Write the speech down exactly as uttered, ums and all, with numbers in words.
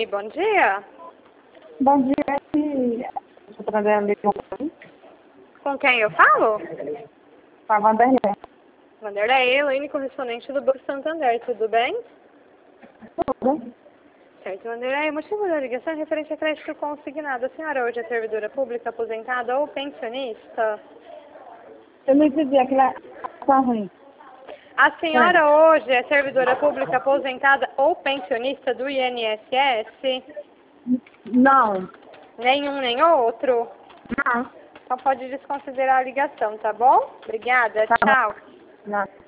Aline, bom dia. Bom dia, e... Estou trazendo ali Com quem eu falo? com a Vanderlei. Vanderlei, Elaine, correspondente do Banco Santander, tudo bem? Tudo. Certo, Vanderlei, o motivo da ligação é referente a crédito consignado. A senhora hoje é servidora pública, aposentada ou pensionista? Eu não entendi, aquilo está ruim. A senhora hoje é servidora pública, aposentada ou pensionista do I N S S? Não. Nenhum nem outro? Não. Então pode desconsiderar a ligação, tá bom? Obrigada, Tá bom. tchau. Não.